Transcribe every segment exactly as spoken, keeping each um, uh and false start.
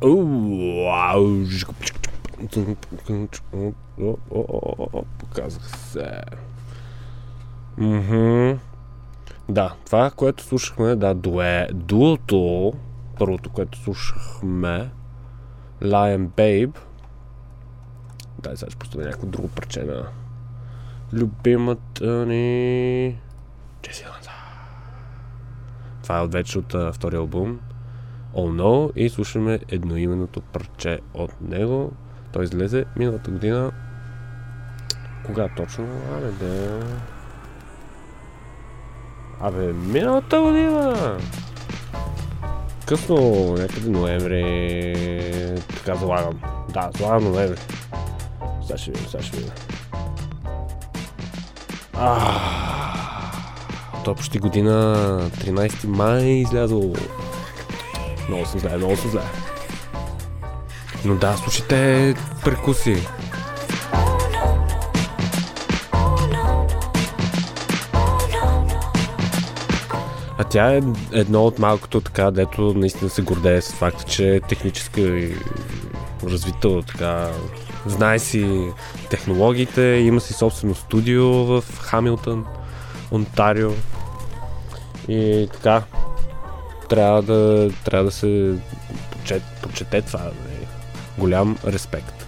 Показах се. Мхм. Да, това, което слушахме, да, дуе, дуото, първото, което слушахме, Lion Babe. Дай сега ще поставя някакво друго парче на любимата ни Джеси Ланза. Това е от вече от uh, втория албум Oh No и слушаме едноименното парче от него. Той излезе миналата година. Кога точно? Абе, да... Абе, миналата година! Късно, някъде ноември... Така залагам. Да, залагам ноември. Сега ще видим, сега ще видим. Това почти година, тринайсети май излязъл. Много съм зле, много съм зле. Но да, слушайте прекуси. А тя е едно от малкото така, дето наистина се гордее с факта, че е техническа и развита, така, знае си технологиите, има си собствено студио в Хамилтън, Онтарио и така, трябва да, трябва да се почет, почете това, не? Голям респект.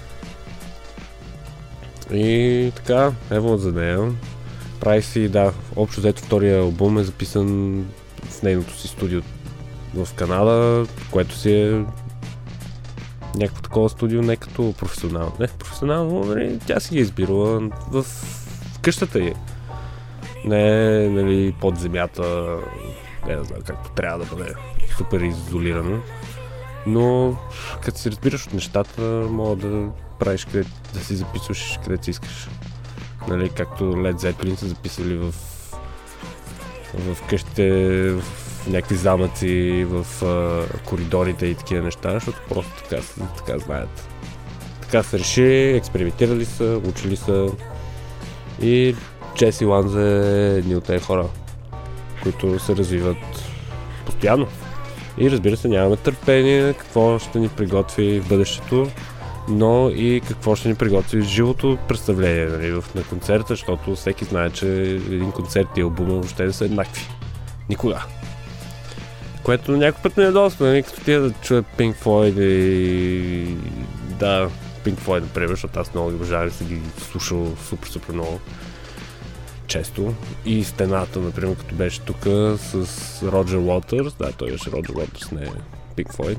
И така, ево за нея. Прави си, да, общо взето втория албум е записан в нейното си студио в Канада, което си е някакво такова студио, не като професионално. Не професионално, нали, тя си ги е избирала в къщата й. Не, нали, под земята, не да знам както трябва да бъде супер изолирано. Но като си разбираш от нещата, мога да правиш къде, да си записваш където си искаш. Нали, както Led Zeppelin са записали в, в къщите, в някакви замъци, в uh, коридорите и такива неща, защото просто така, така знаят. Така са решили, експериментирали са, учили са и Джеси Ланза е едни от тези хора, които се развиват постоянно. И разбира се, нямаме търпение какво ще ни приготви в бъдещето, но и какво ще ни приготви в живото представление, нали, на концерта, защото всеки знае, че един концерт и албума въобще не са еднакви. Никога. Което някой път не е доста, нали, като тия да чуя Pink Floyd и... Да, Pink Floyd, например, защото аз много ги обожавам и съм ги слушал супер, супер много. Често. И Стената, например, като беше тук с Роджер Уотърс. Да, той беше Роджер Уотърс, не Pink Floyd.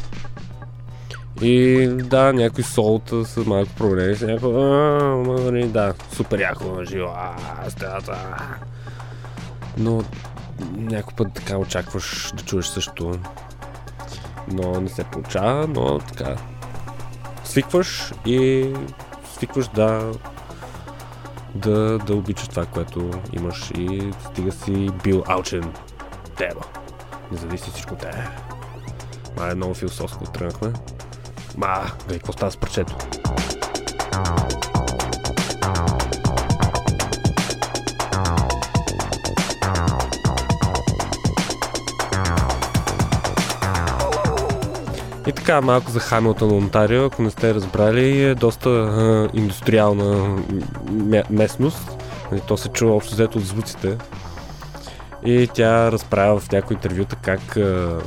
И да, някои солта са малко проблеми с някакво, ааа, да, супер яко на живо, ааа, Стената. Но някой път така очакваш да чуеш също, но не се получава, но така свикваш и свикваш да да, да обичаш това, което имаш и стига си бил алчен теба. Не зависи всичко от тебе. Ма е много философско тръгнахме. Ма, гледай, какво става с парчето? И така, малко за Хамилтън, Онтарио, ако не сте разбрали, е доста а, индустриална местност. То се чува общо взето от звуците. И тя разправя в някои интервюта как а,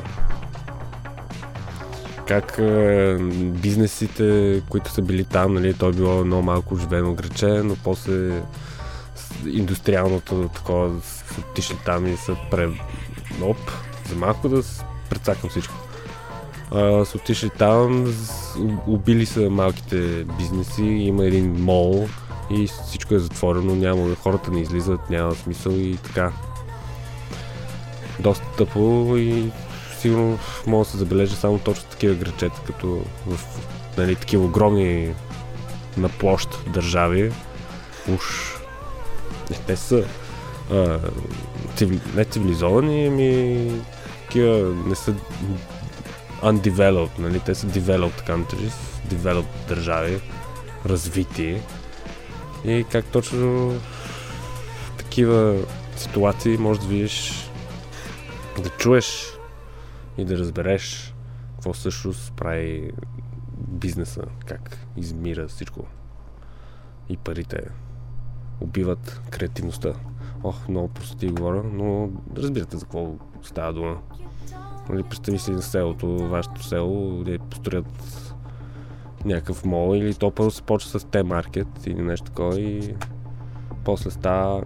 как а, бизнесите, които са били там, нали, то е било много малко оживено граче, но после индустриалното такова са отишли там и са пре... Оп, за малко да прецакам всичко. Uh, са отишли там, убили са малките бизнеси, има един мол и всичко е затворено, няма, хората не излизат, няма смисъл и така. Доста тъпо и сигурно може да се забележа само точно такива грачета, като в, нали, такива огромни на площ държави. Уж не, те са а, цивили, не цивилизовани, ами такива не са undeveloped, нали? Те са developed countries, developed държави, развити. И как точно в такива ситуации можеш да видиш, да чуеш и да разбереш какво всъщност прави бизнеса, как измира всичко. И парите убиват креативността. Ох, много простоти говоря, но разбирате за какво става дума. Нали, представи си на селото, вашето село, де построят някакъв мол или то първо се почва с Т-маркет или нещо такова и после става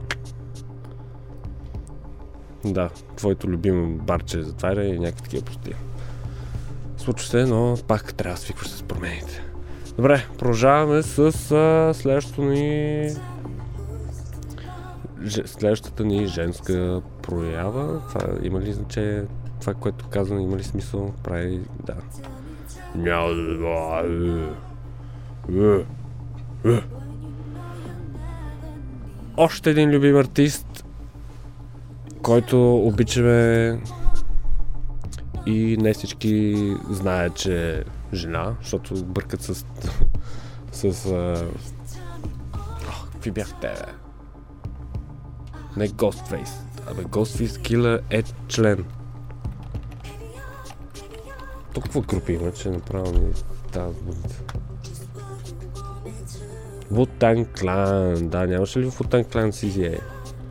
да, твоето любимо барче затваря и някакви такива простоти. Случва се, но пак трябва да свикваш с промените. Добре, продължаваме с а, следващото ни Ж... следващата ни женска проява. Това има ли значение? Това, което казвам, има ли смисъл? Прави, да. Няма да... Още един любим артист, който обичаме и не всички знаят, че е жена, защото бъркат с... с... А... Ох, какви бяхте, бе? Не Ghostface. Абе, Ghostface Killer е член. Толкова групи има, че направо ми тази будница. Wu-Tang Clan. Да, нямаше ли в Wu-Tang Clan си зи ей?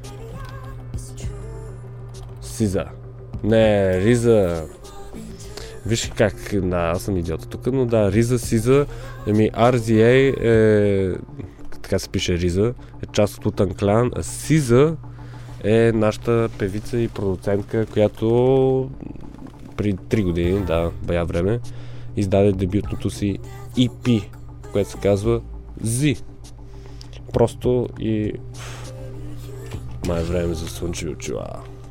Сиза. Не, Риза. Виж как, да, аз съм идиота тук, но да, Риза, Сиза, еми ар зет ей е, така се пише Риза, е част от Wu-Tang Clan, а Сиза е нашата певица и продуцентка, която при три години, да, бая време, издаде дебютното си и пи, което се казва Z. Просто и... май е време за слънчеви очила.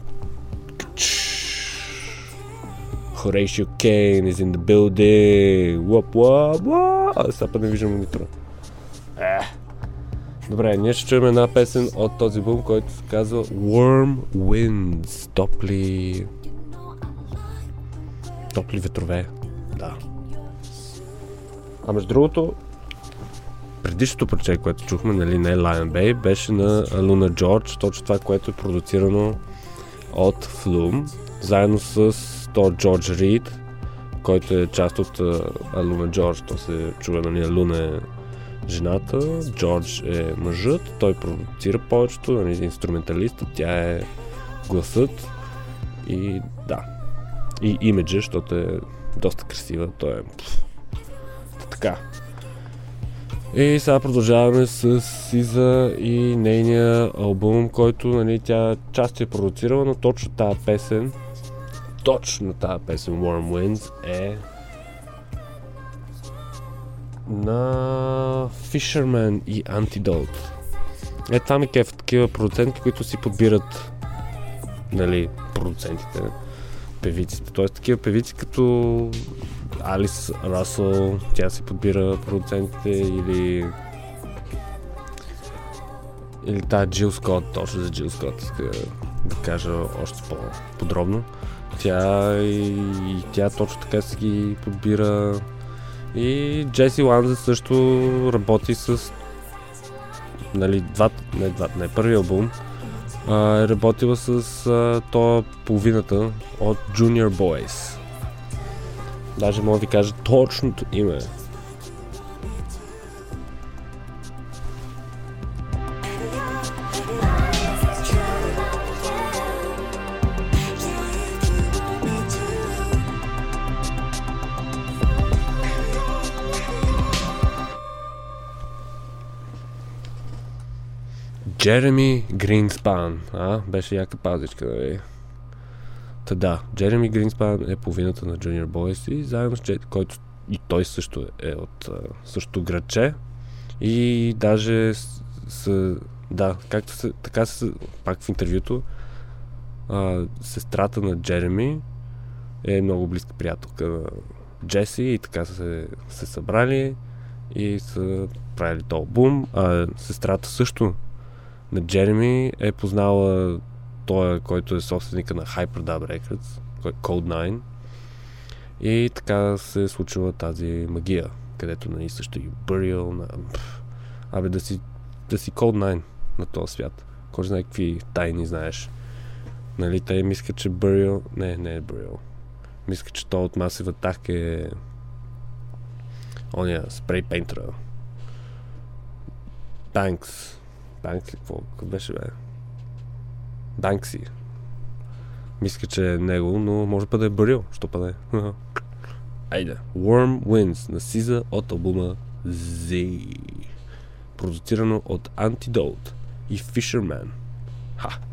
Horatio Kane is in the building. Whoop, whoop, whoop. Сега па не виждам монитора. Ех. Добре, ние ще чуем една песен от този бум, който се казва Warm Winds. Топли... Топли ветрове. Да. А между другото, предишното парче, което чухме, нали, не Lion Bay, беше на Luna George, точно това, което е продуцирано от Flume, заедно с то Джордж Рид, който е част от Luna George. То се чува, нали, Luna е жената, Джордж е мъжът, той продуцира повечето, нали, инструменталиста, тя е гласът и да. И имиджа, защото е доста красива, той е така. И сега продължаваме с Сиза и нейния албум, който, нали, тя част е продуцирала, но точно тази песен, точно тази песен Warm Winds е на Fisherman и Antidote. Е, това ми кеф, такива продуценти, които си подбират, нали, продуцентите, певиците. Тоест такива певици като Алис Расъл, тя си подбира продуцентите, или или тази Джил Скот, точно за Джил Скот иска да кажа още по-подробно. Тя и, и тя точно така си ги подбира. И Джеси Ланза също работи с, нали, два, не два, не първи албум, а, е работила с а, то половината от Junior Boys. Даже мога да ви кажа точното име. Джереми Гринспан. А, беше яка пазичка, нали? Та да, Джереми Гринспан е половината на Junior Boys и заедно с Джет, който и той също е от същото градче. И даже с, с да, както се, така се, пак в интервюто, а, сестрата на Джереми е много близка приятелка на Джеси и така се, се събрали и са правили този албум. А сестрата също на Джереми е познала той, който е собственика на Hyperdub Records, Code nine. И така се е случила тази магия, където, нали, също и Burial на... Абе, да си, да си Code nine на този свят. Кой знае какви тайни знаеш. Нали, те им искат, че Burial... Не, не е Burial. Мисля, че то от Massive Attack е ония спрей пейнтера. Банкс. Банкс ли? Какво беше, бе? Банкси. Мисля, че е него, но може па да е Барил. Що па да е? Айде. Warm Winds на Сиза от албума Z. Продуцирано от Antidote и Fisherman. Ха!